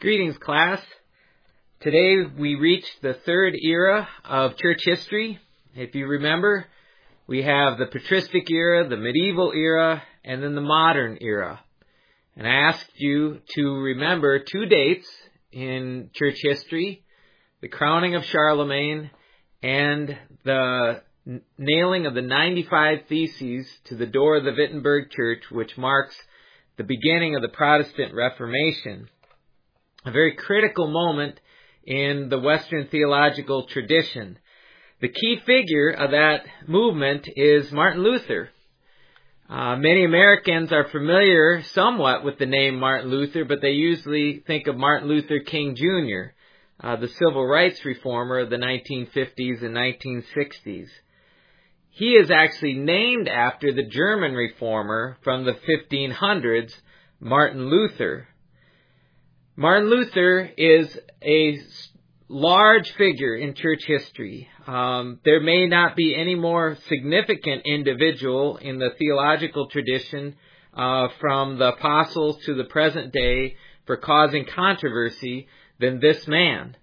Greetings, class. Today we reach the third era of church history. If you remember, we have the patristic era, the medieval era, and then the modern era. And I asked you to remember two dates in church history: the crowning of Charlemagne and the nailing of the 95 Theses to the door of the Wittenberg Church, which marks the beginning of the Protestant Reformation. A very critical moment in the Western theological tradition. The key figure of that movement is Martin Luther. Many Americans are familiar somewhat with the name Martin Luther, but they usually think of Martin Luther King Jr., the civil rights reformer of the 1950s and 1960s. He is actually named after the German reformer from the 1500s, Martin Luther. Martin Luther is a large figure in church history. There may not be any more significant individual in the theological tradition from the apostles to the present day for causing controversy than this man.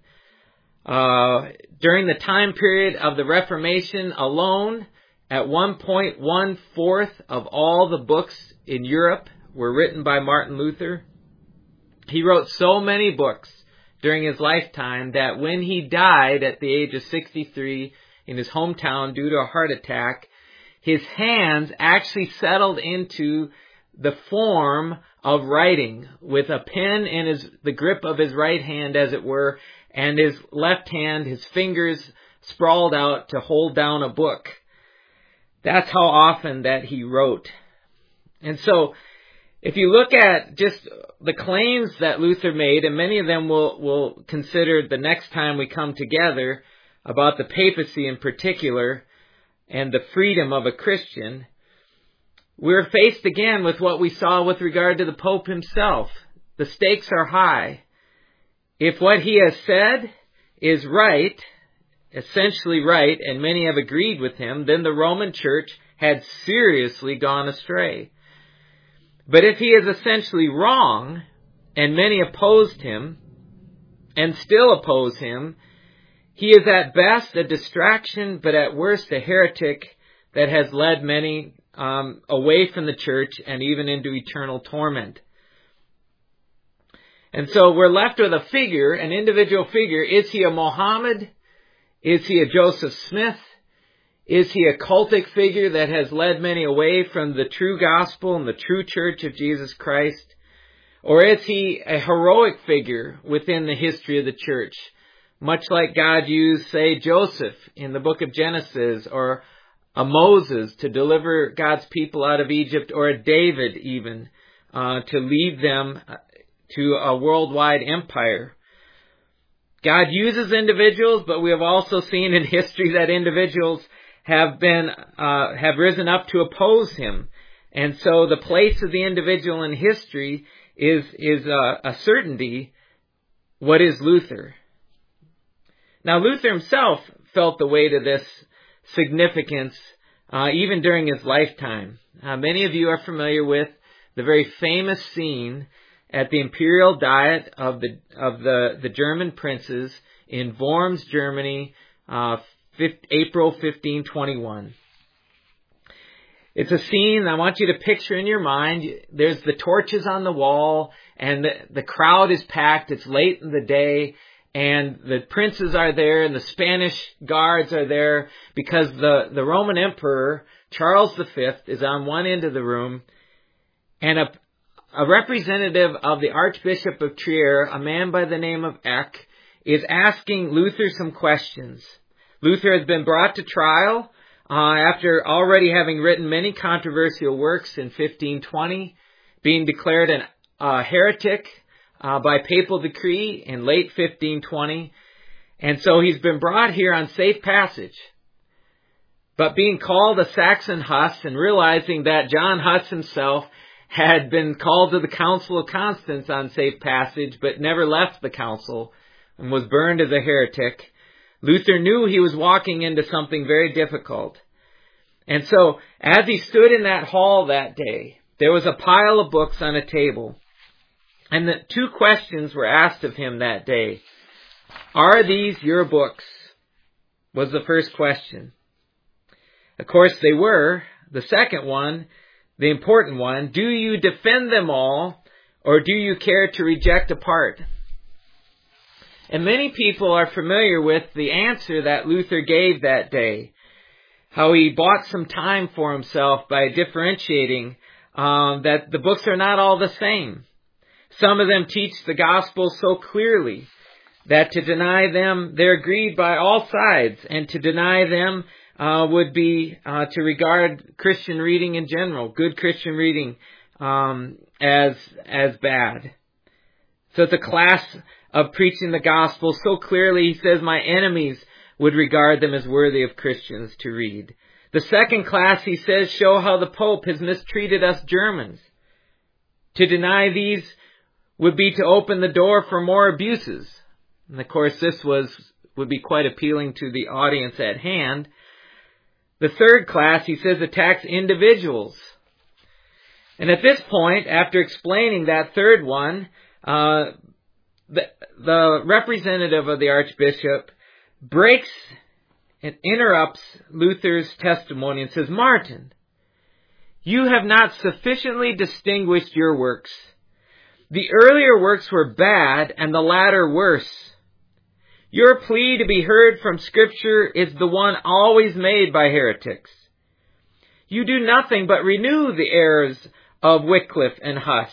During the time period of the Reformation alone, at one point, 1/4 of all the books in Europe were written by Martin Luther. He wrote so many books during his lifetime that when he died at the age of 63 in his hometown due to a heart attack, his hands actually settled into the form of writing, with a pen in the grip of his right hand, as it were, and his left hand, his fingers sprawled out to hold down a book. That's how often that he wrote. And so, if you look at just the claims that Luther made, and many of them we'll consider the next time we come together about the papacy in particular and the freedom of a Christian, we're faced again with what we saw with regard to the Pope himself. The stakes are high. If what he has said is right, essentially right, and many have agreed with him, then the Roman Church had seriously gone astray. But if he is essentially wrong, and many opposed him, and still oppose him, he is at best a distraction, but at worst a heretic that has led many away from the church and even into eternal torment. And so we're left with a figure, an individual figure. Is he a Mohammed? Is he a Joseph Smith? Is he a cultic figure that has led many away from the true gospel and the true church of Jesus Christ? Or is he a heroic figure within the history of the church? Much like God used, say, Joseph in the book of Genesis, or a Moses to deliver God's people out of Egypt, or a David even to lead them to a worldwide empire. God uses individuals, but we have also seen in history that individuals have risen up to oppose him. And so the place of the individual in history is a certainty. What is Luther? Now, Luther himself felt the weight of this significance even during his lifetime. Many of you are familiar with the very famous scene at the imperial diet of the German princes in Worms, Germany, April 1521. It's a scene I want you to picture in your mind. There's the torches on the wall, and the crowd is packed. It's late in the day, and the princes are there, and the Spanish guards are there, because the Roman Emperor, Charles V, is on one end of the room, and a representative of the Archbishop of Trier, a man by the name of Eck, is asking Luther some questions. Luther has been brought to trial after already having written many controversial works in 1520, being declared a heretic by papal decree in late 1520. And so he's been brought here on safe passage. But being called a Saxon Huss, and realizing that John Huss himself had been called to the Council of Constance on safe passage, but never left the council and was burned as a heretic, Luther knew he was walking into something very difficult. And so, as he stood in that hall that day, there was a pile of books on a table. And the two questions were asked of him that day. Are these your books? Was the first question. Of course they were. The second one, the important one, do you defend them all, or do you care to reject a part? And many people are familiar with the answer that Luther gave that day. How he bought some time for himself by differentiating that the books are not all the same. Some of them teach the gospel so clearly that to deny them, they're agreed by all sides, and to deny them would be to regard Christian reading in general, good Christian reading, as bad. So it's a class of preaching the gospel so clearly, he says, my enemies would regard them as worthy of Christians to read. The second class, he says, show how the Pope has mistreated us Germans. To deny these would be to open the door for more abuses. And of course, this would be quite appealing to the audience at hand. The third class, he says, attacks individuals. And at this point, after explaining that third one, the representative of the Archbishop breaks and interrupts Luther's testimony and says, Martin, you have not sufficiently distinguished your works. The earlier works were bad and the latter worse. Your plea to be heard from Scripture is the one always made by heretics. You do nothing but renew the errors of Wycliffe and Huss.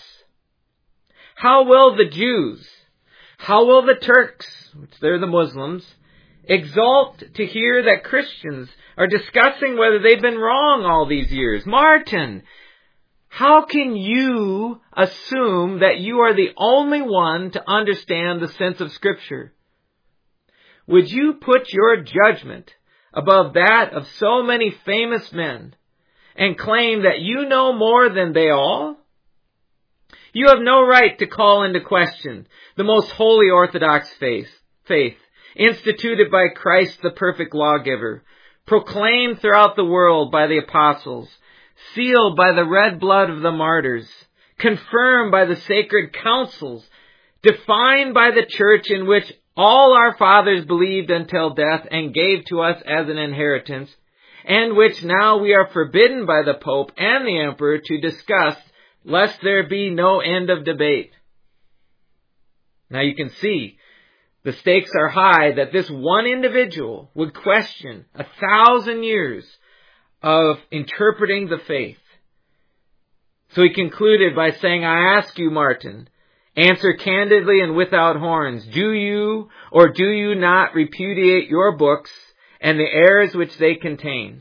How will the Jews, how will the Turks, which they're the Muslims, exult to hear that Christians are discussing whether they've been wrong all these years? Martin, how can you assume that you are the only one to understand the sense of Scripture? Would you put your judgment above that of so many famous men and claim that you know more than they all? You have no right to call into question the most holy Orthodox faith, instituted by Christ the perfect lawgiver, proclaimed throughout the world by the apostles, sealed by the red blood of the martyrs, confirmed by the sacred councils, defined by the church in which all our fathers believed until death and gave to us as an inheritance, and which now we are forbidden by the Pope and the Emperor to discuss, lest there be no end of debate. Now you can see, the stakes are high that this one individual would question 1,000 years of interpreting the faith. So he concluded by saying, I ask you, Martin, answer candidly and without horns. Do you or do you not repudiate your books and the errors which they contain?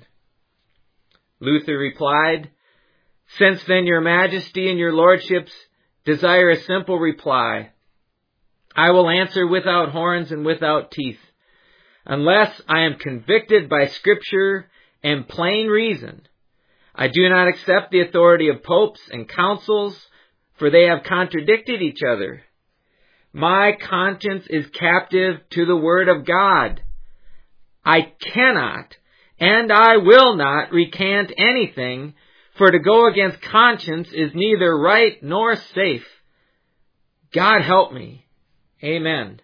Luther replied, Since then your majesty and your lordships desire a simple reply, I will answer without horns and without teeth. Unless I am convicted by Scripture and plain reason, I do not accept the authority of popes and councils, for they have contradicted each other. My conscience is captive to the word of God. I cannot and I will not recant anything, for to go against conscience is neither right nor safe. God help me. Amen.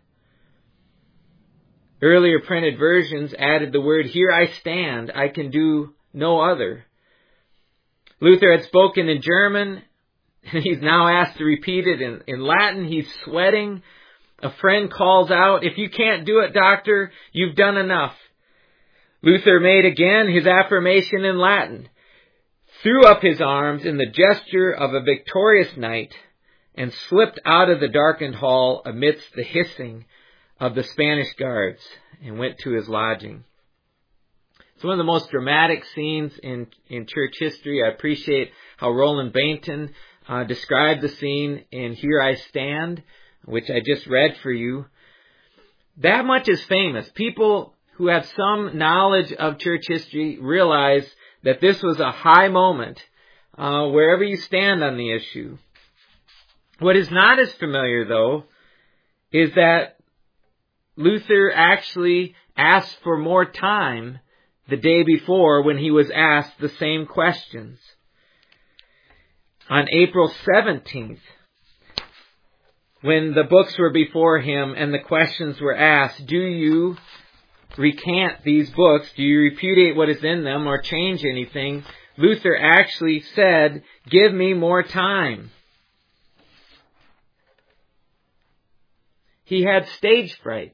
Earlier printed versions added the word, Here I stand, I can do no other. Luther had spoken in German, and he's now asked to repeat it in Latin. He's sweating. A friend calls out, If you can't do it, doctor, you've done enough. Luther made again his affirmation in Latin, threw up his arms in the gesture of a victorious knight, and slipped out of the darkened hall amidst the hissing of the Spanish guards, and went to his lodging. It's one of the most dramatic scenes in church history. I appreciate how Roland Bainton described the scene in Here I Stand, which I just read for you. That much is famous. People who have some knowledge of church history realize that this was a high moment wherever you stand on the issue. What is not as familiar, though, is that Luther actually asked for more time the day before when he was asked the same questions. On April 17th, when the books were before him and the questions were asked, do you recant these books? Do you repudiate what is in them or change anything? Luther actually said, give me more time. He had stage fright.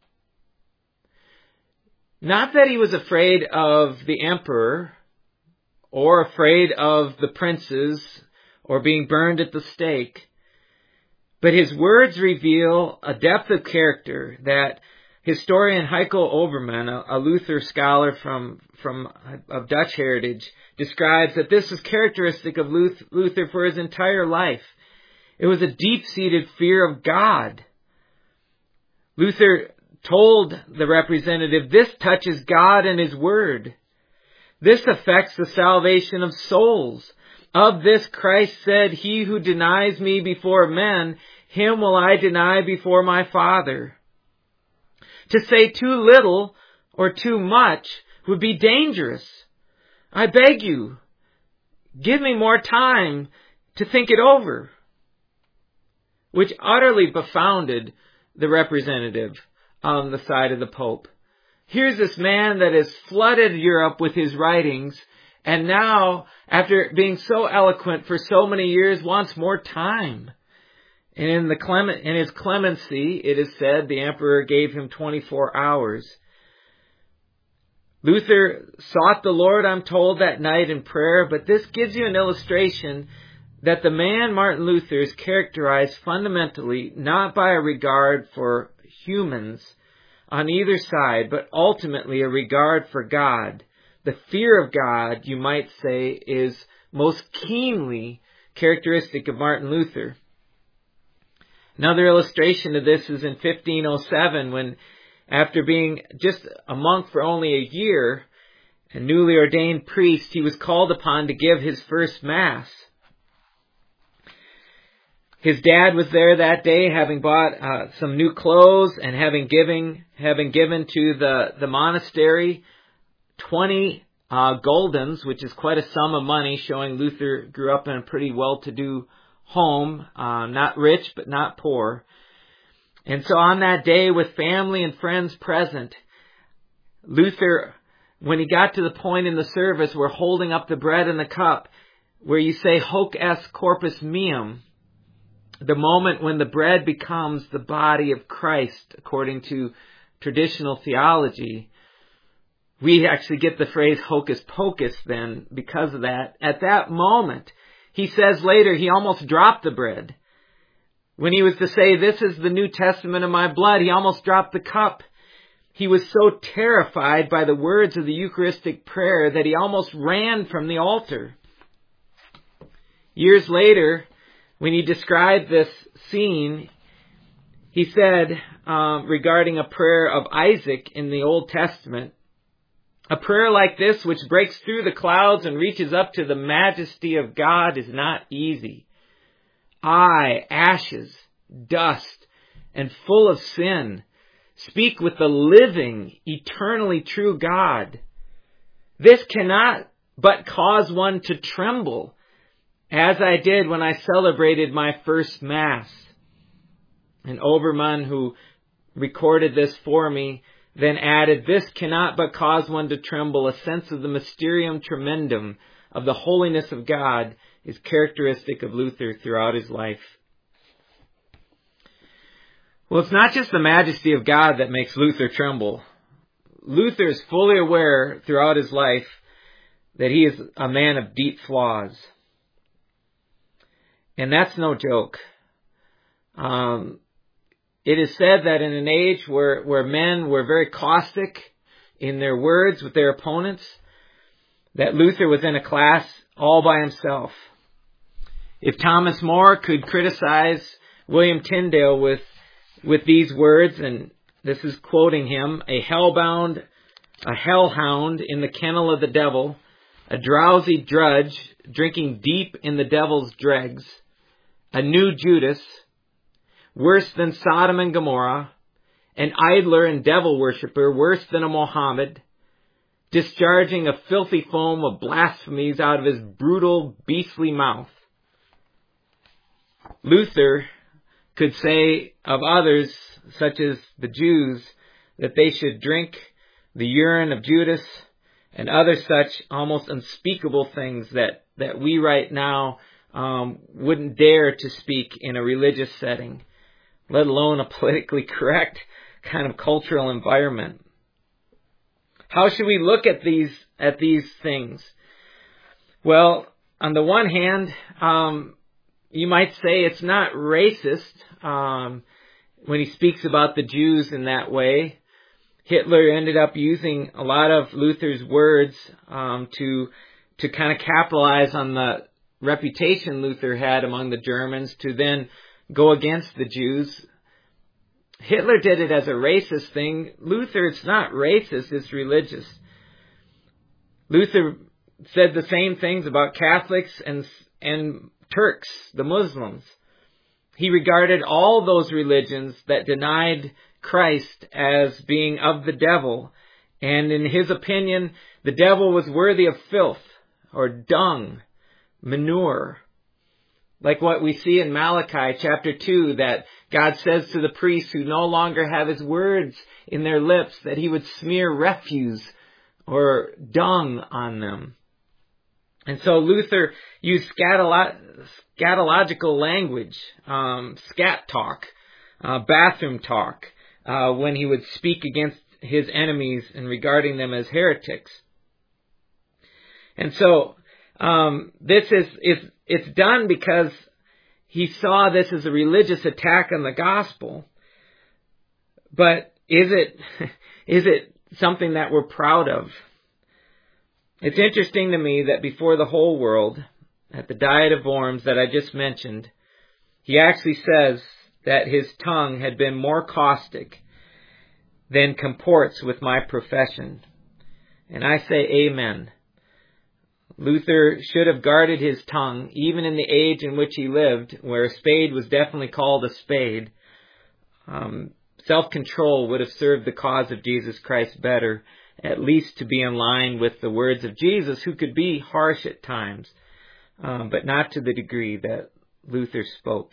Not that he was afraid of the emperor or afraid of the princes or being burned at the stake, but his words reveal a depth of character that historian Heiko Overman, a Luther scholar of Dutch heritage, describes that this is characteristic of Luther for his entire life. It was a deep-seated fear of God. Luther told the representative, this touches God and His Word. This affects the salvation of souls. Of this Christ said, he who denies me before men, him will I deny before my Father. To say too little or too much would be dangerous. I beg you, give me more time to think it over. Which utterly befounded the representative on the side of the Pope. Here's this man that has flooded Europe with his writings, and now, after being so eloquent for so many years, wants more time. And in his clemency, it is said, the emperor gave him 24 hours. Luther sought the Lord, I'm told, that night in prayer, but this gives you an illustration that the man Martin Luther is characterized fundamentally not by a regard for humans on either side, but ultimately a regard for God. The fear of God, you might say, is most keenly characteristic of Martin Luther. Another illustration of this is in 1507, when, after being just a monk for only a year, a newly ordained priest, he was called upon to give his first Mass. His dad was there that day, having bought some new clothes and having given to the monastery 20 guldens, which is quite a sum of money, showing Luther grew up in a pretty well-to-do home, not rich but not poor. And so on that day, with family and friends present, Luther, when he got to the point in the service where holding up the bread and the cup, where you say, hoc est corpus meum, the moment when the bread becomes the body of Christ, according to traditional theology, we actually get the phrase hocus pocus then because of that. At that moment, he says later, he almost dropped the bread. When he was to say, this is the New Testament of my blood, he almost dropped the cup. He was so terrified by the words of the Eucharistic prayer that he almost ran from the altar. Years later, when he described this scene, he said, regarding a prayer of Isaac in the Old Testament, a prayer like this, which breaks through the clouds and reaches up to the majesty of God, is not easy. I, ashes, dust, and full of sin, speak with the living, eternally true God. This cannot but cause one to tremble, as I did when I celebrated my first Mass. And Overman, who recorded this for me, then added, this cannot but cause one to tremble. A sense of the mysterium tremendum of the holiness of God is characteristic of Luther throughout his life. Well, it's not just the majesty of God that makes Luther tremble. Luther is fully aware throughout his life that he is a man of deep flaws. And that's no joke. It is said that in an age where men were very caustic in their words with their opponents, that Luther was in a class all by himself. If Thomas More could criticize William Tyndale with these words, and this is quoting him, a hellhound in the kennel of the devil, a drowsy drudge drinking deep in the devil's dregs, a new Judas, worse than Sodom and Gomorrah, an idler and devil worshipper, worse than a Mohammed, discharging a filthy foam of blasphemies out of his brutal, beastly mouth. Luther could say of others, such as the Jews, that they should drink the urine of Judas and other such almost unspeakable things that we right now wouldn't dare to speak in a religious setting, let alone a politically correct kind of cultural environment. How should we look at these things? Well, on the one hand, you might say it's not racist when he speaks about the Jews in that way. Hitler ended up using a lot of Luther's words to kind of capitalize on the reputation Luther had among the Germans to then go against the Jews. Hitler did it as a racist thing. Luther, it's not racist, it's religious. Luther said the same things about Catholics and Turks, the Muslims. He regarded all those religions that denied Christ as being of the devil. And in his opinion, the devil was worthy of filth or dung, manure. Like what we see in Malachi chapter 2, that God says to the priests who no longer have his words in their lips that he would smear refuse or dung on them. And so Luther used scatological language, scat talk, bathroom talk, when he would speak against his enemies and regarding them as heretics. And so it's done because he saw this as a religious attack on the gospel. But is it something that we're proud of? It's interesting to me that before the whole world, at the Diet of Worms that I just mentioned, he actually says that his tongue had been more caustic than comports with my profession. And I say amen. Luther should have guarded his tongue, even in the age in which he lived, where a spade was definitely called a spade. Self-control would have served the cause of Jesus Christ better, at least to be in line with the words of Jesus, who could be harsh at times, but not to the degree that Luther spoke.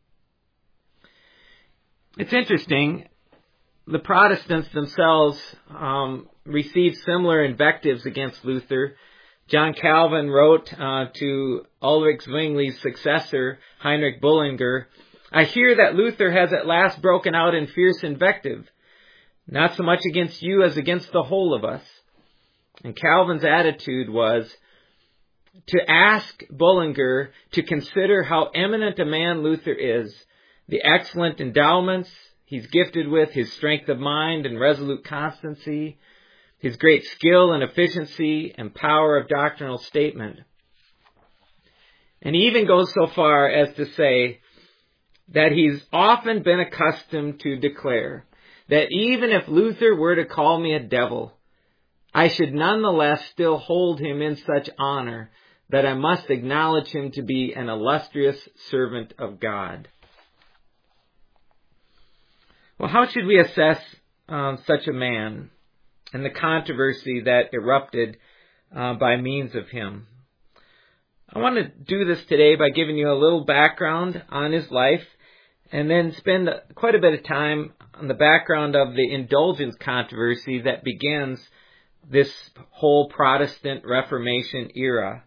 It's interesting, the Protestants themselves received similar invectives against Luther. John Calvin wrote to Ulrich Zwingli's successor, Heinrich Bullinger, "I hear that Luther has at last broken out in fierce invective, not so much against you as against the whole of us." And Calvin's attitude was to ask Bullinger to consider how eminent a man Luther is, the excellent endowments he's gifted with, his strength of mind and resolute constancy, his great skill and efficiency and power of doctrinal statement. And he even goes so far as to say that he's often been accustomed to declare that even if Luther were to call me a devil, I should nonetheless still hold him in such honor that I must acknowledge him to be an illustrious servant of God. Well, how should we assess such a man and the controversy that erupted by means of him? I want to do this today by giving you a little background on his life and then spend quite a bit of time on the background of the indulgence controversy that begins this whole Protestant Reformation era.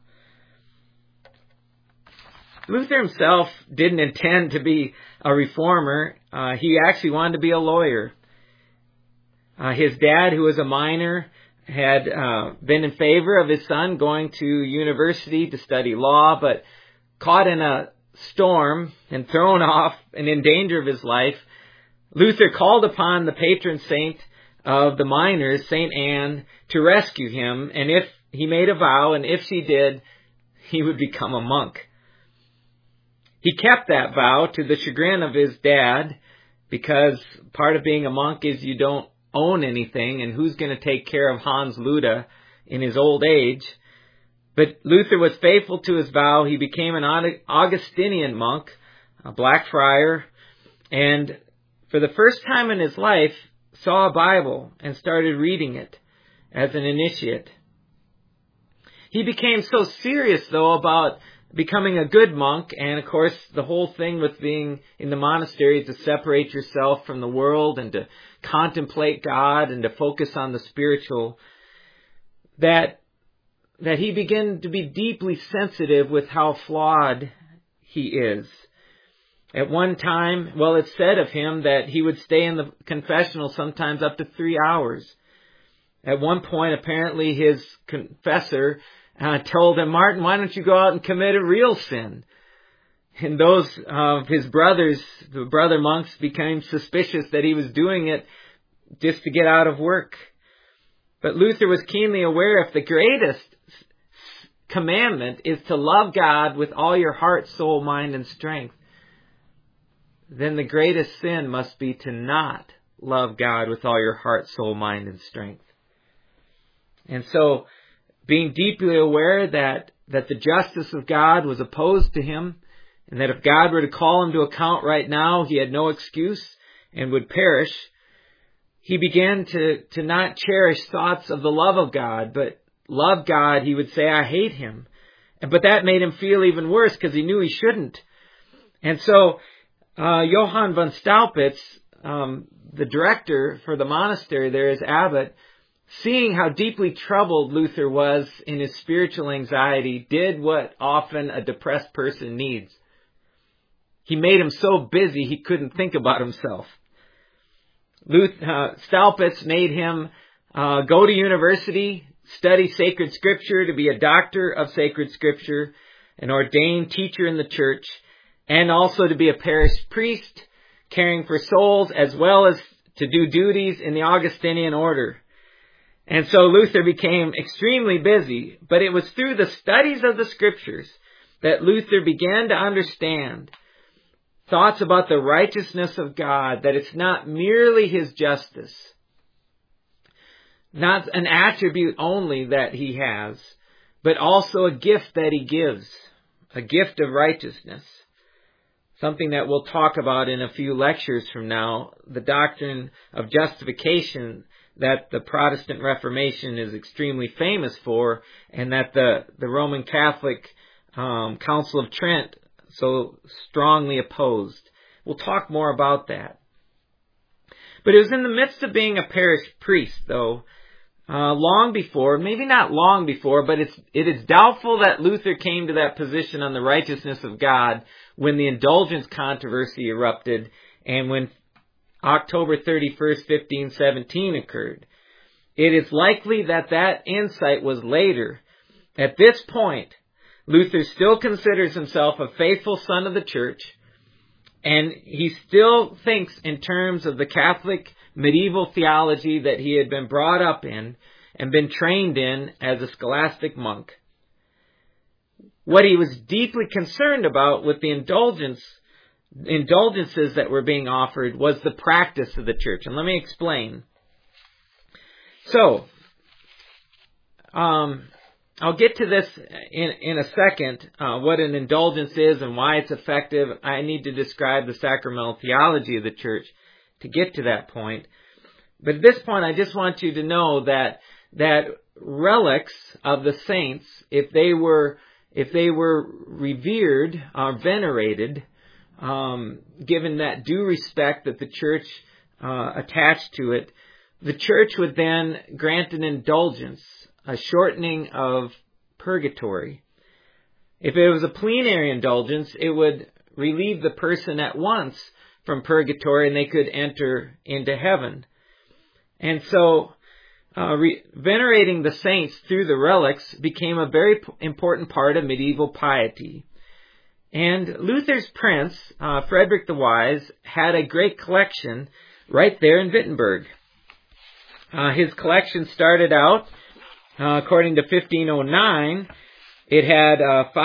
Luther himself didn't intend to be a reformer. He actually wanted to be a lawyer. His dad, who was a miner, had been in favor of his son going to university to study law, but caught in a storm and thrown off and in danger of his life, Luther called upon the patron saint of the miners, St. Anne, to rescue him, and if he made a vow, and if she did, he would become a monk. He kept that vow to the chagrin of his dad, because part of being a monk is you don't own anything, and who's going to take care of Hans Luda in his old age? But Luther was faithful to his vow. He became an Augustinian monk, a black friar, and for the first time in his life, saw a Bible and started reading it as an initiate. He became so serious, though, about becoming a good monk. And of course, the whole thing with being in the monastery is to separate yourself from the world and to contemplate God and to focus on the spiritual, that he began to be deeply sensitive with how flawed he is. At one time, it's said of him that he would stay in the confessional sometimes up to 3 hours. At one point, apparently his confessor told him, "Martin, why don't you go out and commit a real sin?" And those of his brothers, the brother monks, became suspicious that he was doing it just to get out of work. But Luther was keenly aware if the greatest commandment is to love God with all your heart, soul, mind, and strength, then the greatest sin must be to not love God with all your heart, soul, mind, and strength. And so, being deeply aware that the justice of God was opposed to him, and that if God were to call him to account right now, he had no excuse and would perish, he began to not cherish thoughts of the love of God, but love God, he would say, "I hate him." But that made him feel even worse because he knew he shouldn't. And so, Johann von Staupitz, the director for the monastery there as abbot, seeing how deeply troubled Luther was in his spiritual anxiety, did what often a depressed person needs. He made him so busy he couldn't think about himself. Staupitz made him go to university, study sacred scripture, to be a doctor of sacred scripture, an ordained teacher in the church, and also to be a parish priest, caring for souls, as well as to do duties in the Augustinian order. And so Luther became extremely busy, but it was through the studies of the scriptures that Luther began to understand thoughts about the righteousness of God, that it's not merely his justice, not an attribute only that he has, but also a gift that he gives, a gift of righteousness. Something that we'll talk about in a few lectures from now, the doctrine of justification that the Protestant Reformation is extremely famous for, and that the Roman Catholic Council of Trent so strongly opposed. We'll talk more about that. But it was in the midst of being a parish priest, though, long before, maybe not long before, but it is doubtful that Luther came to that position on the righteousness of God when the indulgence controversy erupted and when October 31st, 1517 occurred. It is likely that insight was later. At this point, Luther still considers himself a faithful son of the church, and he still thinks in terms of the Catholic medieval theology that he had been brought up in and been trained in as a scholastic monk. What he was deeply concerned about with the indulgences that were being offered was the practice of the church. And let me explain. So, I'll get to this in a second, what an indulgence is and why it's effective. I need to describe the sacramental theology of the church to get to that point. But at this point, I just want you to know that relics of the saints, if they were revered or venerated, given that due respect that the church attached to it, the church would then grant an indulgence, a shortening of purgatory. If it was a plenary indulgence, it would relieve the person at once from purgatory and they could enter into heaven. And so, venerating the saints through the relics became a very important part of medieval piety. And Luther's prince, Frederick the Wise, had a great collection right there in Wittenberg. His collection started out, according to 1509, it had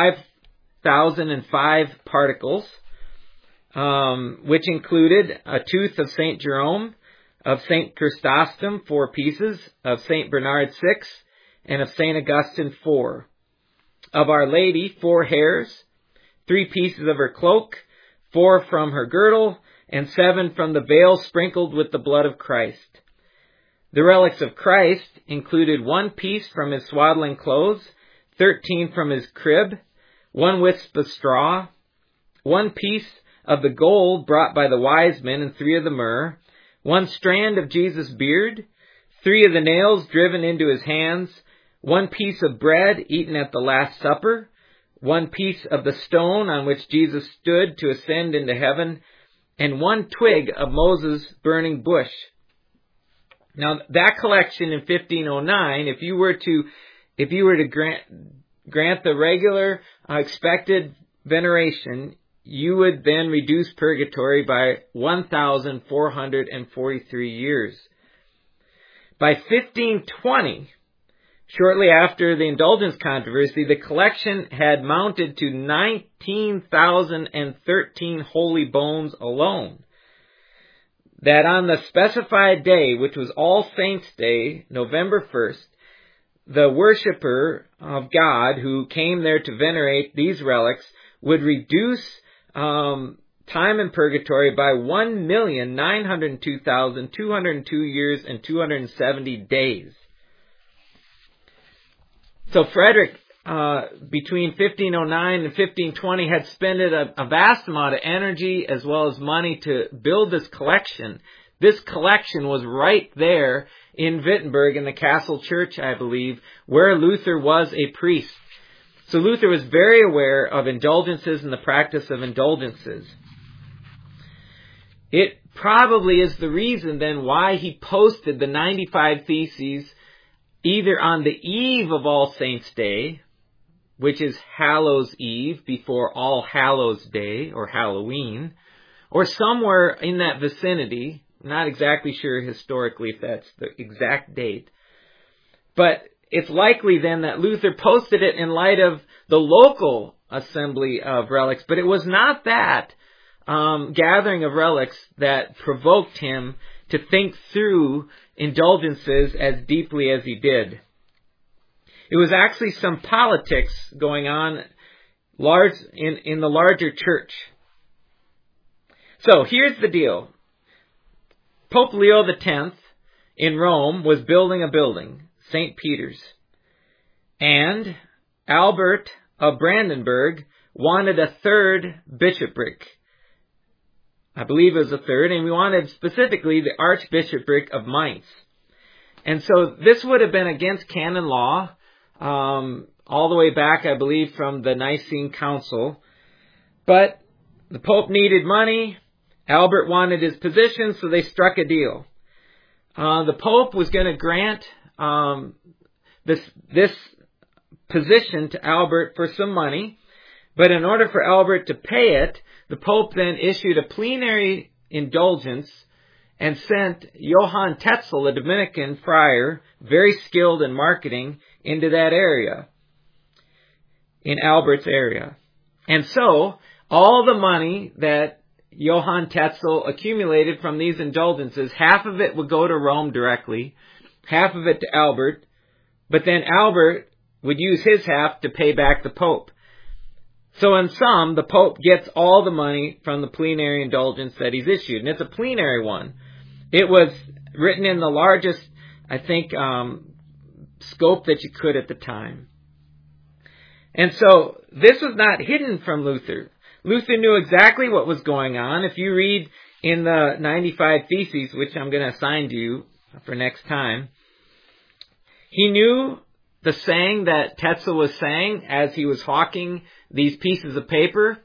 5,005 particles, which included a tooth of St. Jerome, of St. Chrysostom, 4 pieces, of St. Bernard, 6, and of St. Augustine, 4. Of Our Lady, 4 hairs, 3 pieces of her cloak, 4 from her girdle, and 7 from the veil sprinkled with the blood of Christ. The relics of Christ included 1 piece from his swaddling clothes, 13 from his crib, 1 wisp of straw, 1 piece of the gold brought by the wise men, and 3 of the myrrh, 1 strand of Jesus' beard, 3 of the nails driven into his hands, 1 piece of bread eaten at the Last Supper, 1 piece of the stone on which Jesus stood to ascend into heaven, and 1 twig of Moses' burning bush. Now, that collection in 1509, if you were to grant the regular expected veneration, you would then reduce purgatory by 1,443 years. By 1520, shortly after the indulgence controversy, the collection had mounted to 19,013 holy bones alone. That on the specified day, which was All Saints' Day, November 1st, the worshiper of God who came there to venerate these relics would reduce time in purgatory by 1,902,202 years and 270 days. So Frederick, between 1509 and 1520, had spent a vast amount of energy as well as money to build this collection. This collection was right there in Wittenberg in the Castle Church, I believe, where Luther was a priest. So Luther was very aware of indulgences and the practice of indulgences. It probably is the reason then why he posted the 95 Theses either on the eve of All Saints' Day, which is Hallows Eve, before All Hallows Day or Halloween, or somewhere in that vicinity. Not exactly sure historically if that's the exact date. But it's likely then that Luther posted it in light of the local assembly of relics, but it was not that gathering of relics that provoked him to think through indulgences as deeply as he did. It was actually some politics going on in the larger church. So here's the deal. Pope Leo X in Rome was building a building, St. Peter's. And Albert of Brandenburg wanted a 3rd bishopric. I believe it was a 3rd, and we wanted specifically the Archbishopric of Mainz. And so this would have been against canon law, all the way back, I believe, from the Nicene Council. But the Pope needed money. Albert wanted his position, so they struck a deal. The Pope was going to grant this position to Albert for some money, but in order for Albert to pay it, the Pope then issued a plenary indulgence and sent Johann Tetzel, a Dominican friar, very skilled in marketing, into that area, in Albert's area. And so, all the money that Johann Tetzel accumulated from these indulgences, half of it would go to Rome directly, half of it to Albert, but then Albert would use his half to pay back the Pope. So in sum, the Pope gets all the money from the plenary indulgence that he's issued, and it's a plenary one. It was written in the largest, I think, scope that you could at the time. And so this was not hidden from Luther. Luther knew exactly what was going on. If you read in the 95 Theses, which I'm going to assign to you for next time, he knew the saying that Tetzel was saying as he was hawking these pieces of paper,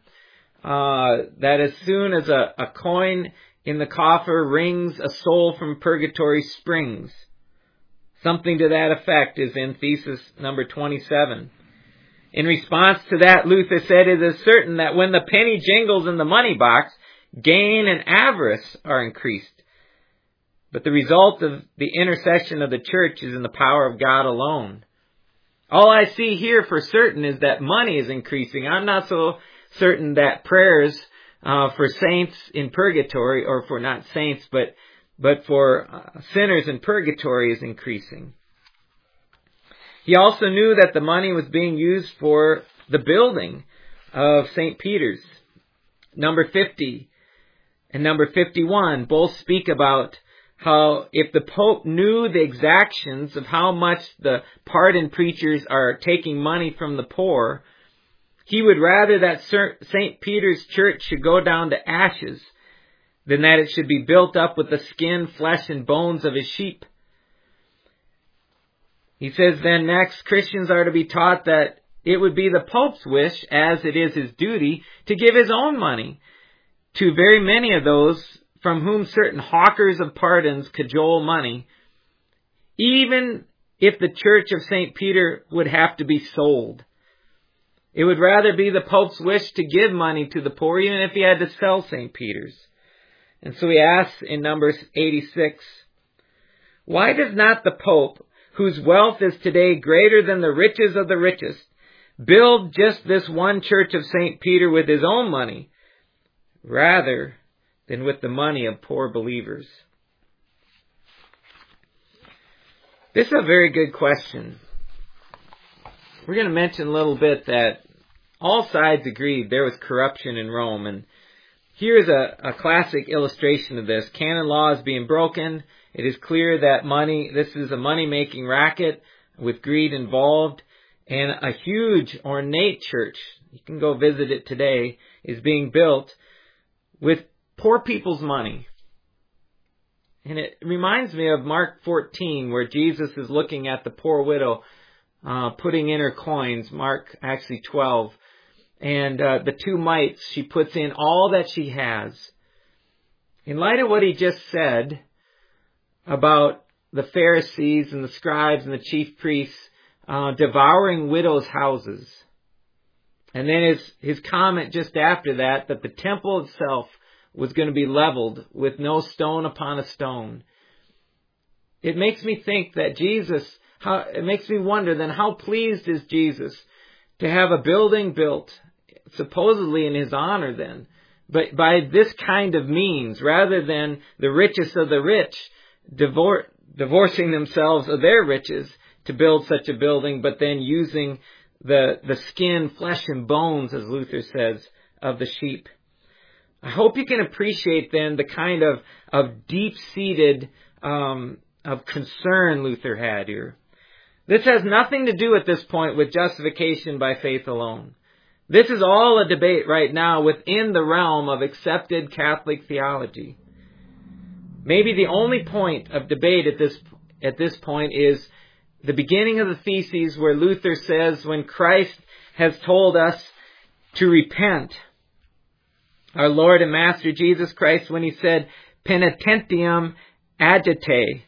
that as soon as a coin in the coffer rings, a soul from purgatory springs. Something to that effect is in thesis number 27. In response to that, Luther said, "It is certain that when the penny jingles in the money box, gain and avarice are increased. But the result of the intercession of the church is in the power of God alone." All I see here for certain is that money is increasing. I'm not so certain that prayers for saints in purgatory, or for not saints, but for sinners in purgatory is increasing. He also knew that the money was being used for the building of St. Peter's. Number 50 and number 51 both speak about how if the Pope knew the exactions of how much the pardon preachers are taking money from the poor, He would rather that St. Peter's Church should go down to ashes than that it should be built up with the skin, flesh, and bones of his sheep. He says then next, Christians are to be taught that it would be the Pope's wish, as it is his duty, to give his own money to very many of those from whom certain hawkers of pardons cajole money, even if the Church of St. Peter would have to be sold. It would rather be the Pope's wish to give money to the poor, even if he had to sell St. Peter's. And so he asks in Numbers 86, why does not the Pope, whose wealth is today greater than the riches of the richest, build just this one church of St. Peter with his own money, rather than with the money of poor believers? This is a very good question. We're going to mention a little bit that all sides agreed there was corruption in Rome, and here's a classic illustration of this. Canon law is being broken. It is clear that this is a money-making racket with greed involved, and a huge ornate church, you can go visit it today, is being built with poor people's money. And it reminds me of Mark 14, where Jesus is looking at the poor widow putting in her coins, Mark actually 12, and the 2 mites, she puts in all that she has. In light of what he just said about the Pharisees and the scribes and the chief priests devouring widows' houses, and then his comment just after that the temple itself was going to be leveled with no stone upon a stone, it makes me think that it makes me wonder then, how pleased is Jesus to have a building built supposedly in his honor then, but by this kind of means, rather than the richest of the rich divorcing themselves of their riches to build such a building, but then using the skin, flesh, and bones, as Luther says, of the sheep. I hope you can appreciate then the kind of deep-seated of concern Luther had here. This has nothing to do at this point with justification by faith alone. This is all a debate right now within the realm of accepted Catholic theology. Maybe the only point of debate at this point is the beginning of the Theses, where Luther says, when Christ has told us to repent, our Lord and Master Jesus Christ, when he said, penitentiam agite,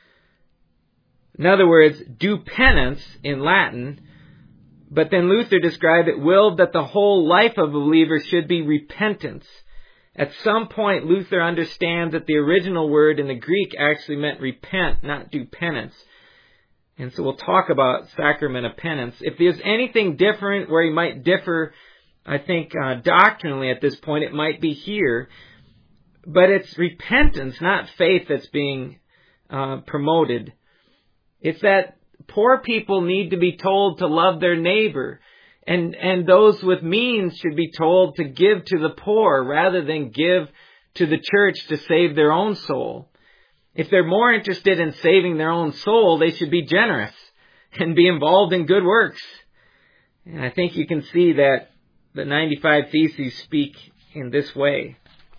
in other words, do penance in Latin, but then Luther described it, willed that the whole life of a believer should be repentance. At some point, Luther understands that the original word in the Greek actually meant repent, not do penance. And so we'll talk about sacrament of penance. If there's anything different where he might differ, I think doctrinally at this point, it might be here. But it's repentance, not faith, that's being promoted. It's that poor people need to be told to love their neighbor. And those with means should be told to give to the poor rather than give to the church to save their own soul. If they're more interested in saving their own soul, they should be generous and be involved in good works. And I think you can see that the 95 Theses speak in this way.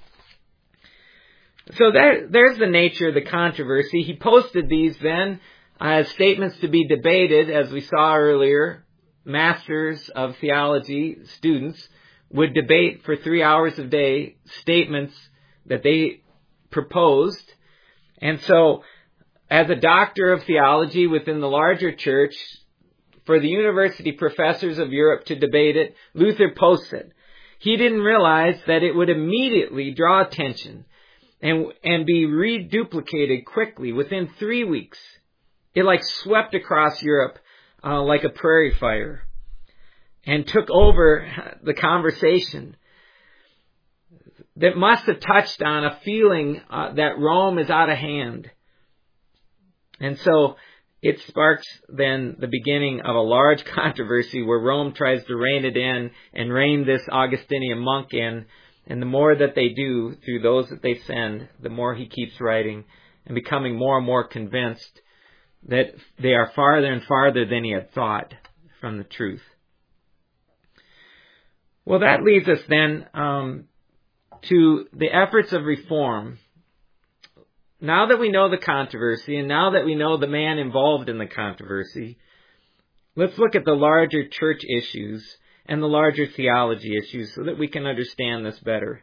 So there's the nature of the controversy. He posted these then as statements to be debated, as we saw earlier. Masters of theology students would debate for 3 hours a day statements that they proposed. And so, as a doctor of theology within the larger church, for the university professors of Europe to debate it, Luther posts it. He didn't realize that it would immediately draw attention and be reduplicated quickly within 3 weeks. It swept across Europe like a prairie fire and took over the conversation that must have touched on a feeling that Rome is out of hand. And so it sparks then the beginning of a large controversy where Rome tries to rein it in and rein this Augustinian monk in. And the more that they do through those that they send, the more he keeps writing and becoming more and more convinced that they are farther and farther than he had thought from the truth. Well, that leads us then to the efforts of reform. Now that we know the controversy, and now that we know the man involved in the controversy, let's look at the larger church issues and the larger theology issues so that we can understand this better.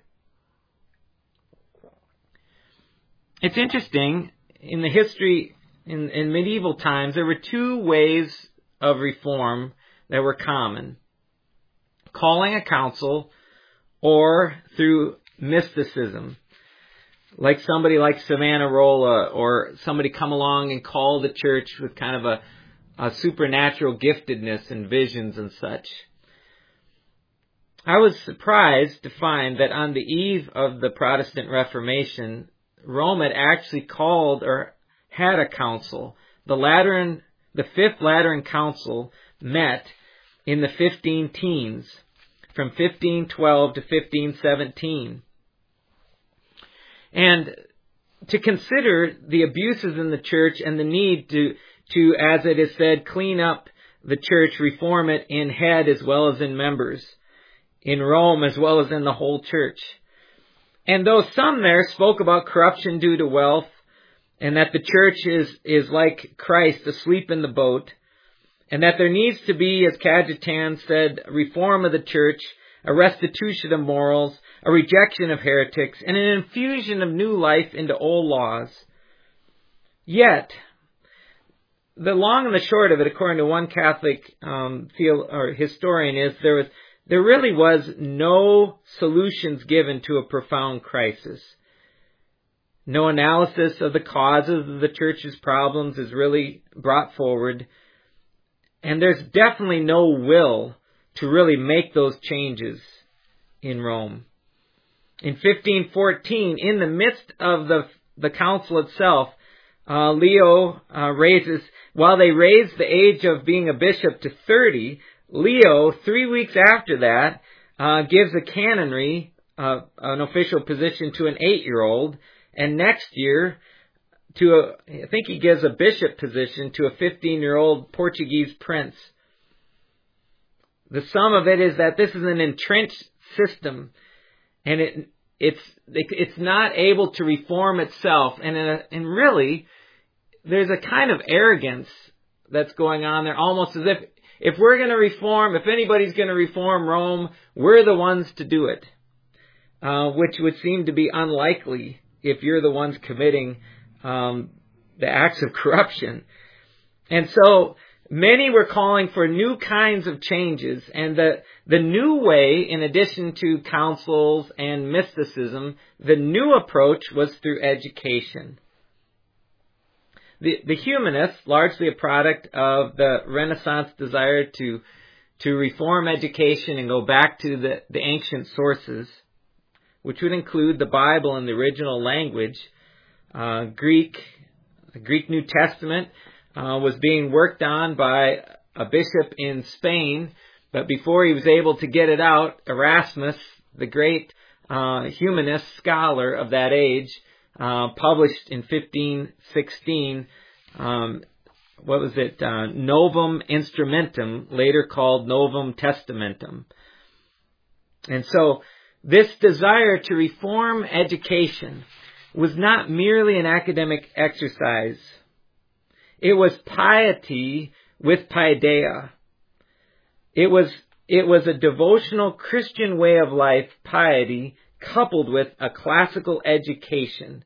It's interesting, in the history, in medieval times, there were two ways of reform that were common: calling a council or through mysticism. Like somebody like Savonarola, or somebody come along and call the church with kind of a supernatural giftedness and visions and such. I was surprised to find that on the eve of the Protestant Reformation, Rome had actually called or had a council. The Fifth Lateran Council met in the 15 teens, from 1512 to 1517. And to consider the abuses in the church and the need to, as it is said, clean up the church, reform it in head as well as in members, in Rome as well as in the whole church. And though some there spoke about corruption due to wealth, and that the church is like Christ, asleep in the boat, and that there needs to be, as Cajetan said, reform of the church, a restitution of morals, a rejection of heretics, and an infusion of new life into old laws. Yet, the long and the short of it, according to one Catholic historian, is there really was no solutions given to a profound crisis. No analysis of the causes of the church's problems is really brought forward, and there's definitely no will to really make those changes in Rome. In 1514, in the midst of the council itself, Leo while they raised the age of being a bishop to 30, Leo, 3 weeks after that, gives a canonry, an official position, to an 8-year-old, and next year, I think he gives a bishop position to a 15-year-old Portuguese prince. The sum of it is that this is an entrenched system, and it's not able to reform itself, and really there's a kind of arrogance that's going on there, almost as if we're going to reform, if anybody's going to reform Rome, we're the ones to do it, which would seem to be unlikely if you're the ones committing the acts of corruption. And so many were calling for new kinds of changes, and the new way, in addition to councils and mysticism, the new approach was through education. The humanists, largely a product of the Renaissance desire to reform education and go back to the ancient sources, which would include the Bible in the original language. Greek New Testament was being worked on by a bishop in Spain, but before he was able to get it out, Erasmus, the great humanist scholar of that age, published in 1516, Novum Instrumentum, later called Novum Testamentum. And so this desire to reform education was not merely an academic exercise. It was piety with paideia. It was a devotional Christian way of life, piety, coupled with a classical education.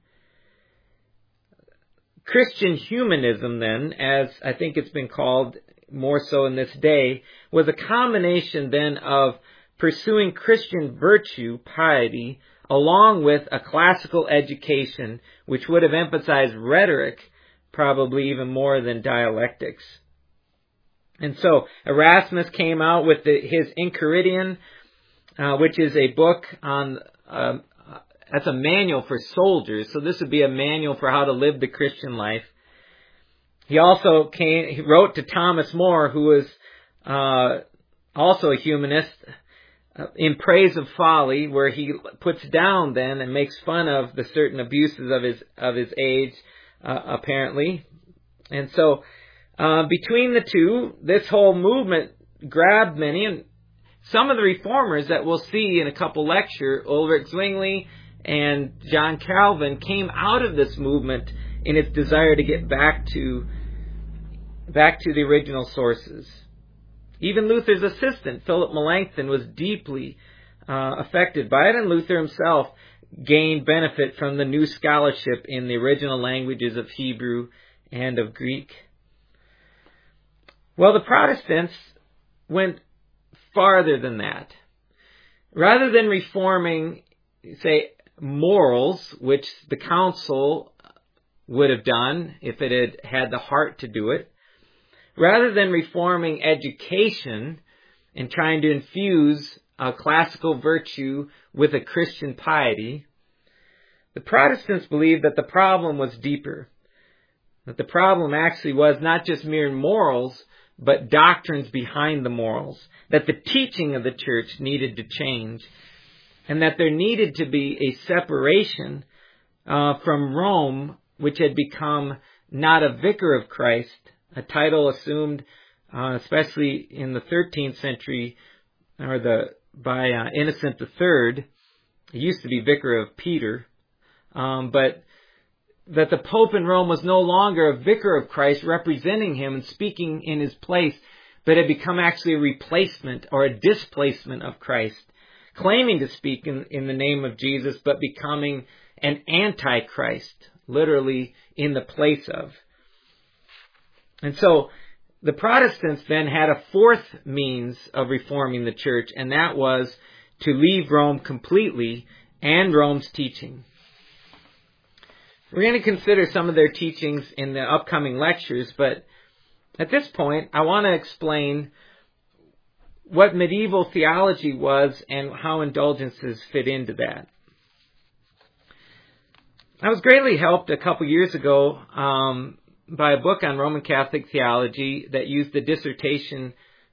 Christian humanism, then, as I think it's been called more so in this day, was a combination then of pursuing Christian virtue, piety, along with a classical education, which would have emphasized rhetoric probably even more than dialectics. And so Erasmus came out with his Enchiridion, which is a book on that's a manual for soldiers. So this would be a manual for how to live the Christian life. He wrote to Thomas More, who was also a humanist, In Praise of Folly, where he puts down then and makes fun of the certain abuses of his age, apparently. And so between the two, this whole movement grabbed many, and some of the reformers that we'll see in a couple lectures, Ulrich Zwingli and John Calvin, came out of this movement in its desire to get back to the original sources. Even Luther's assistant, Philip Melanchthon, was deeply affected by it, and Luther himself gained benefit from the new scholarship in the original languages of Hebrew and of Greek. Well, the Protestants went farther than that. Rather than reforming, say, morals, which the council would have done if it had had the heart to do it, rather than reforming education and trying to infuse a classical virtue with a Christian piety, the Protestants believed that the problem was deeper. That the problem actually was not just mere morals, but doctrines behind the morals. That the teaching of the church needed to change. And that there needed to be a separation from Rome, which had become not a vicar of Christ, a title assumed especially in the 13th century by Innocent III. He used to be vicar of Peter. But that the Pope in Rome was no longer a vicar of Christ representing him and speaking in his place, but had become actually a replacement or a displacement of Christ, claiming to speak in the name of Jesus, but becoming an antichrist, literally in the place of. And so the Protestants then had a fourth means of reforming the church, and that was to leave Rome completely and Rome's teaching. We're going to consider some of their teachings in the upcoming lectures, but at this point, I want to explain what medieval theology was and how indulgences fit into that. I was greatly helped a couple years ago by a book on Roman Catholic theology that used a dissertation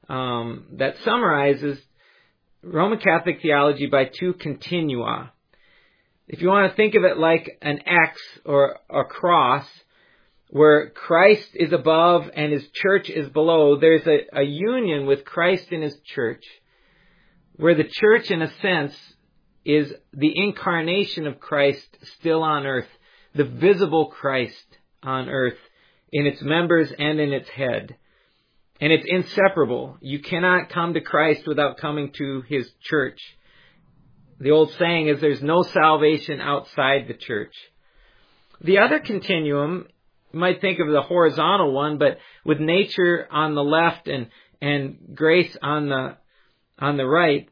that summarizes Roman Catholic theology by two continua. If you want to think of it like an X or a cross, where Christ is above and His church is below, there's a union with Christ and His church, where the church, in a sense, is the incarnation of Christ still on earth, the visible Christ on earth, in its members and in its head. And it's inseparable. You cannot come to Christ without coming to His church. The old saying is there's no salvation outside the church. The other continuum, you might think of the horizontal one, but with nature on the left and grace on the right,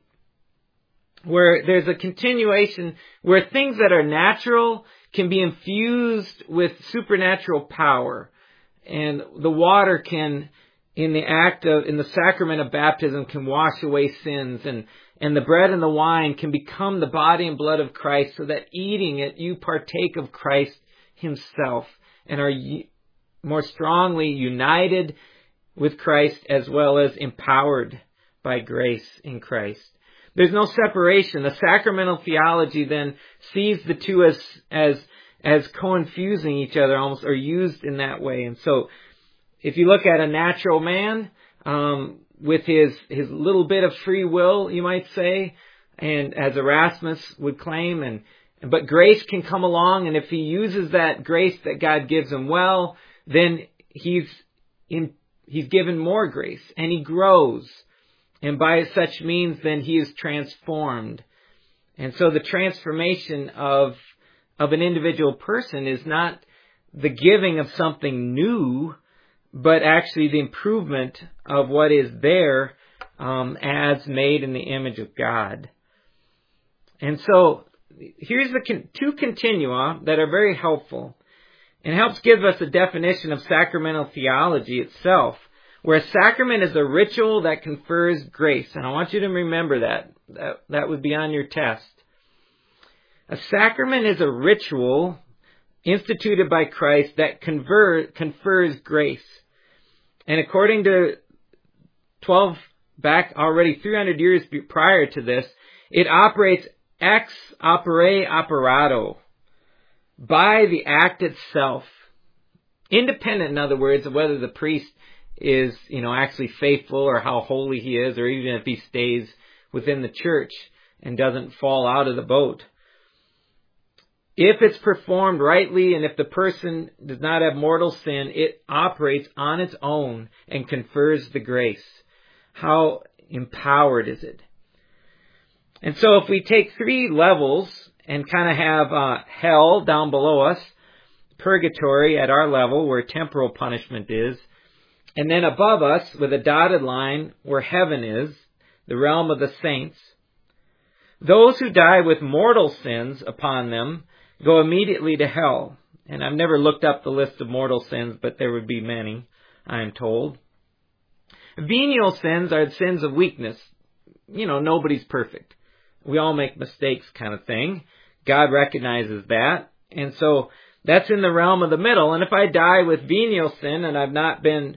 where there's a continuation where things that are natural can be infused with supernatural power. And the water can, in the sacrament of baptism, can wash away sins, and the bread and the wine can become the body and blood of Christ, so that eating it, you partake of Christ Himself and are more strongly united with Christ, as well as empowered by grace in Christ. There's no separation. The sacramental theology then sees the two as co-infusing each other almost, or used in that way. And so if you look at a natural man, with his little bit of free will, you might say, and as Erasmus would claim, but grace can come along, and if he uses that grace that God gives him well, then he's given more grace, and he grows, and by such means then he is transformed. And so the transformation of an individual person is not the giving of something new, but actually the improvement of what is there as made in the image of God. And so here's the two continua that are very helpful and helps give us a definition of sacramental theology itself, where a sacrament is a ritual that confers grace. And I want you to remember that would be on your test. A sacrament is a ritual instituted by Christ that confers grace. And according to 12, back already 300 years prior to this, it operates ex opere operato, by the act itself. Independent, in other words, of whether the priest is, actually faithful, or how holy he is, or even if he stays within the church and doesn't fall out of the boat. If it's performed rightly and if the person does not have mortal sin, it operates on its own and confers the grace. How empowered is it? And so if we take 3 levels and kind of have hell down below us, purgatory at our level where temporal punishment is, and then above us with a dotted line where heaven is, the realm of the saints, those who die with mortal sins upon them go immediately to hell. And I've never looked up the list of mortal sins, but there would be many, I am told. Venial sins are sins of weakness. Nobody's perfect. We all make mistakes kind of thing. God recognizes that. And so that's in the realm of the middle. And if I die with venial sin and I've not been,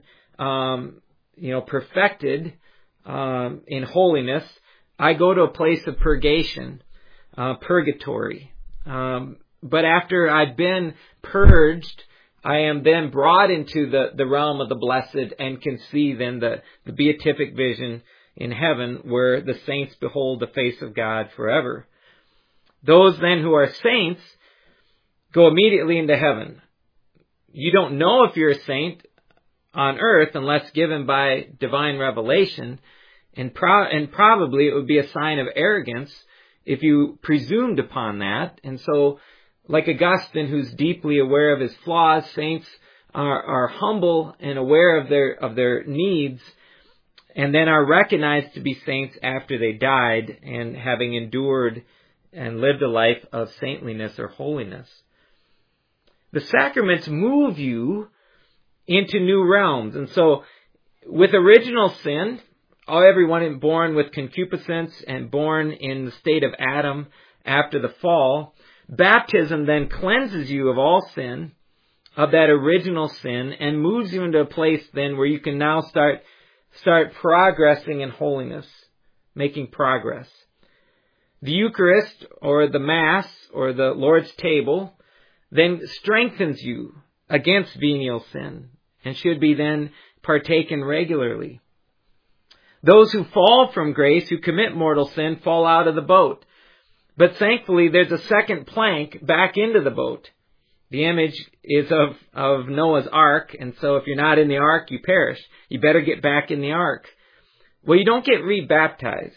perfected in holiness, I go to a place of purgation, purgatory. But after I've been purged, I am then brought into the realm of the blessed and can see then the beatific vision in heaven where the saints behold the face of God forever. Those then who are saints go immediately into heaven. You don't know if you're a saint on earth unless given by divine revelation, and probably it would be a sign of arrogance if you presumed upon that. And so, like Augustine, who's deeply aware of his flaws, saints are humble and aware of their needs, and then are recognized to be saints after they died and having endured and lived a life of saintliness or holiness. The sacraments move you into new realms. And so, with original sin, everyone born with concupiscence and born in the state of Adam after the fall, baptism then cleanses you of all sin, of that original sin, and moves you into a place then where you can now start progressing in holiness, making progress. The Eucharist or the Mass or the Lord's table then strengthens you against venial sin and should be then partaken regularly. Those who fall from grace, who commit mortal sin, fall out of the boat. But thankfully, there's a second plank back into the boat. The image is of Noah's Ark, and so if you're not in the Ark, you perish. You better get back in the Ark. Well, you don't get rebaptized.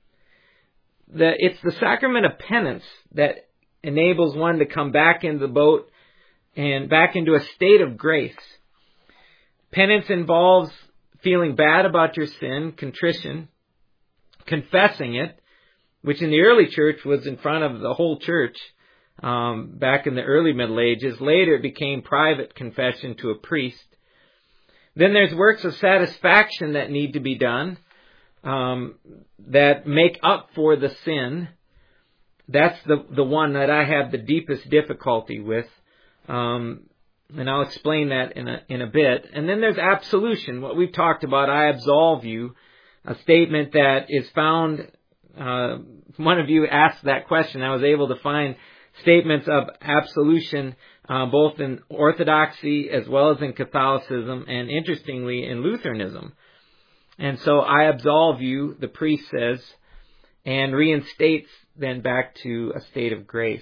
It's the sacrament of penance that enables one to come back into the boat and back into a state of grace. Penance involves feeling bad about your sin, contrition, confessing it, which in the early church was in front of the whole church back in the early Middle Ages. Later it became private confession to a priest. Then there's works of satisfaction that need to be done that make up for the sin. That's the one that I have the deepest difficulty with. And I'll explain that in a bit. And then there's absolution, what we've talked about, I absolve you, a statement that is found, one of you asked that question. I was able to find statements of absolution both in Orthodoxy as well as in Catholicism and, interestingly, in Lutheranism. And so I absolve you, the priest says, and reinstates then back to a state of grace.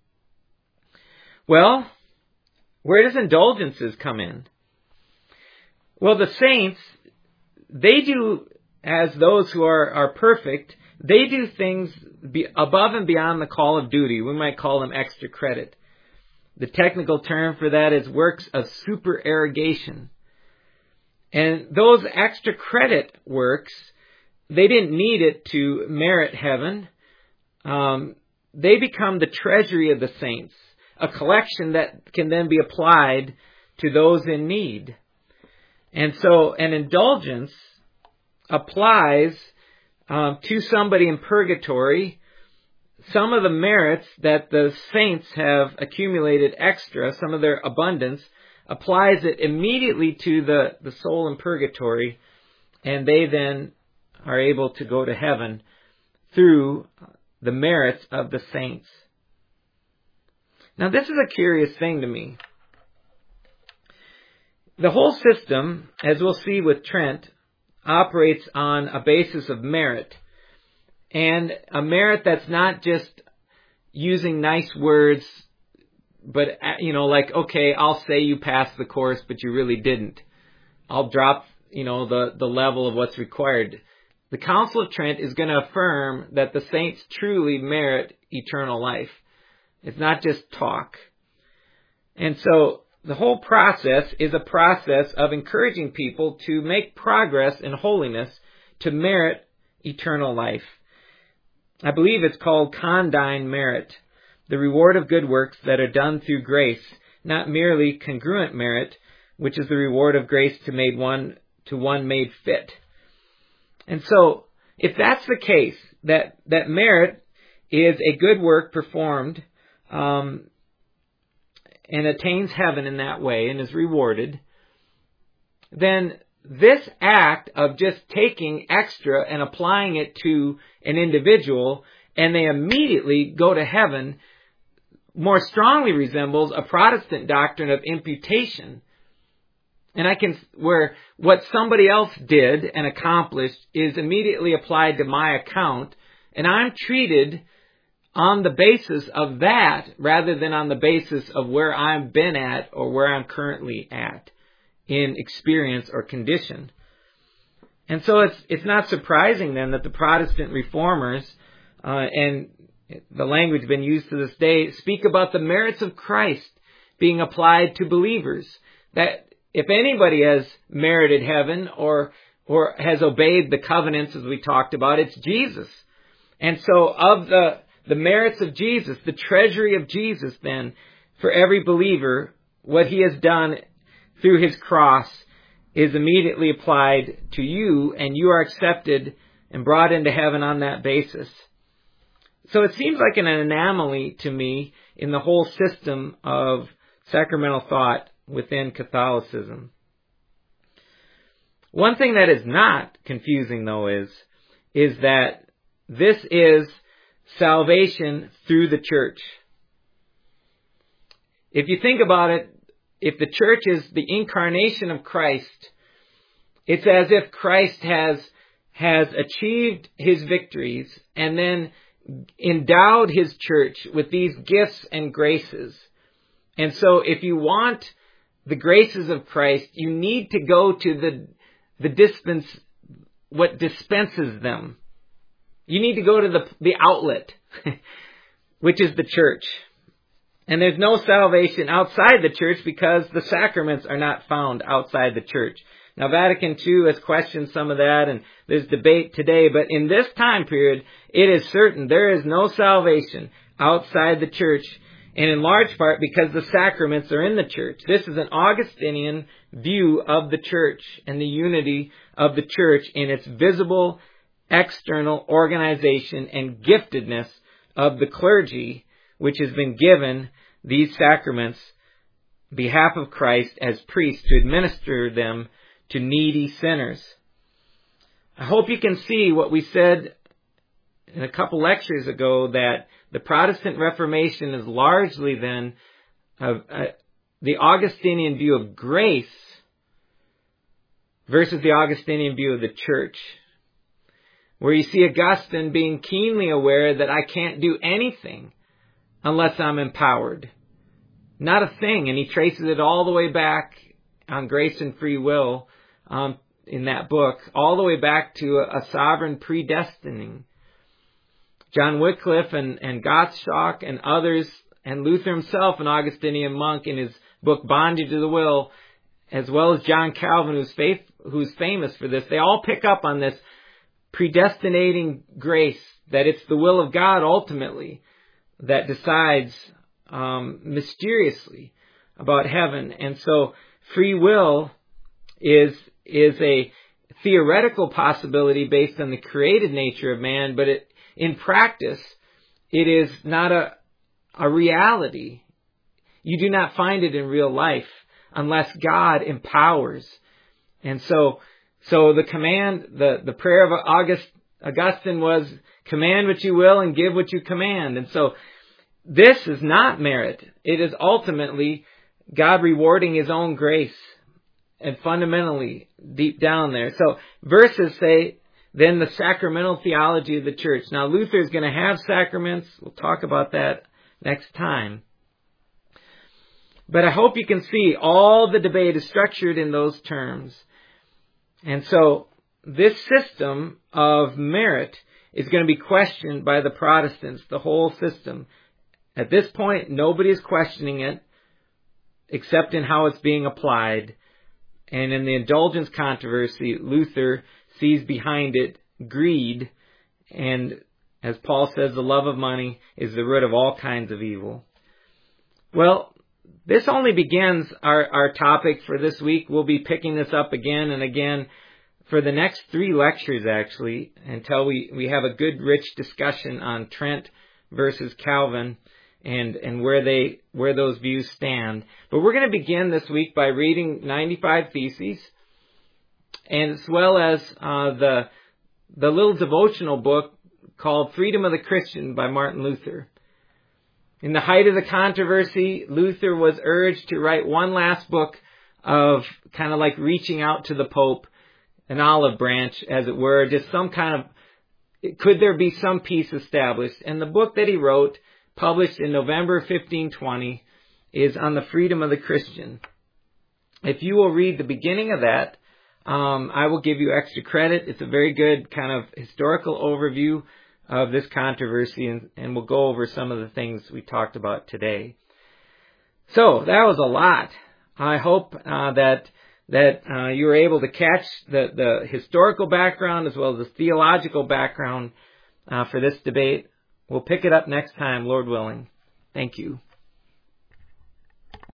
Well, where does indulgences come in? Well, the saints, they do, as those who are perfect, they do things above and beyond the call of duty. We might call them extra credit. The technical term for that is works of supererogation. And those extra credit works, they didn't need it to merit heaven. They become the treasury of the saints, a collection that can then be applied to those in need. And so an indulgence applies to somebody in purgatory some of the merits that the saints have accumulated extra, some of their abundance, applies it immediately to the soul in purgatory, and they then are able to go to heaven through the merits of the saints. Now, this is a curious thing to me. The whole system, as we'll see with Trent, operates on a basis of merit. and a merit that's not just using nice words, but, like, okay, I'll say you passed the course, but you really didn't. I'll drop, the level of what's required. The Council of Trent is going to affirm that the saints truly merit eternal life. It's not just talk. And so the whole process is a process of encouraging people to make progress in holiness to merit eternal life. I believe it's called condign merit, the reward of good works that are done through grace, not merely congruent merit, which is the reward of grace to one made fit. And so, if that's the case, that merit is a good work performed, and attains heaven in that way and is rewarded, then this act of just taking extra and applying it to an individual and they immediately go to heaven more strongly resembles a Protestant doctrine of imputation. And where what somebody else did and accomplished is immediately applied to my account, and I'm treated on the basis of that rather than on the basis of where I've been at or where I'm currently at in experience or condition. And so it's not surprising then that the Protestant reformers, and the language been used to this day, speak about the merits of Christ being applied to believers. That if anybody has merited heaven or has obeyed the covenants as we talked about, it's Jesus. And so of the merits of Jesus, the treasury of Jesus then, for every believer, what he has done through his cross is immediately applied to you, and you are accepted and brought into heaven on that basis. So it seems like an anomaly to me in the whole system of sacramental thought within Catholicism. One thing that is not confusing, though, is that this is salvation through the church. If you think about it, if the church is the incarnation of Christ, it's as if Christ has achieved his victories and then endowed his church with these gifts and graces. And so if you want the graces of Christ, you need to go to what dispenses them. You need to go to the outlet, which is the church. And there's no salvation outside the church because the sacraments are not found outside the church. Now, Vatican II has questioned some of that, and there's debate today, but in this time period, it is certain there is no salvation outside the church, and in large part because the sacraments are in the church. This is an Augustinian view of the church and the unity of the church in its visible external organization and giftedness of the clergy, which has been given these sacraments on behalf of Christ as priests to administer them to needy sinners. I hope you can see what we said in a couple lectures ago, that the Protestant Reformation is largely then the Augustinian view of grace versus the Augustinian view of the church, where you see Augustine being keenly aware that I can't do anything unless I'm empowered. Not a thing. And he traces it all the way back on Grace and Free Will in that book, all the way back to a sovereign predestining. John Wycliffe and Gottschalk and others, and Luther himself, an Augustinian monk, in his book Bondage to the Will, as well as John Calvin, who's famous for this, they all pick up on this predestinating grace, that it's the will of God ultimately that decides mysteriously about heaven. And so free will is a theoretical possibility based on the created nature of man, but in practice, it is not a reality. You do not find it in real life unless God empowers. And so the command, the prayer of Augustine was, command what you will and give what you command. And so this is not merit. It is ultimately God rewarding his own grace, and fundamentally deep down there. So verses say Then the sacramental theology of the church. Now, Luther is going to have sacraments. We'll talk about that next time. But I hope you can see all the debate is structured in those terms. And so this system of merit is going to be questioned by the Protestants, the whole system. At this point, nobody is questioning it except in how it's being applied. And in the indulgence controversy, Luther sees behind it greed, and as Paul says, the love of money is the root of all kinds of evil. Well, this only begins our topic for this week. We'll be picking this up again and again for the next 3 lectures, actually, until we have a good, rich discussion on Trent versus Calvin and where those views stand. But we're going to begin this week by reading 95 Theses, and as well as the little devotional book called Freedom of the Christian by Martin Luther. In the height of the controversy, Luther was urged to write one last book of kind of like reaching out to the Pope, an olive branch, as it were, just some kind of, could there be some peace established? And the book that he wrote, published in November 1520, is on the freedom of the Christian. If you will read the beginning of that, I will give you extra credit. It's a very good kind of historical overview of this controversy, and we'll go over some of the things we talked about today. So, that was a lot. I hope that you were able to catch the historical background as well as the theological background for this debate. We'll pick it up next time, Lord willing. Thank you.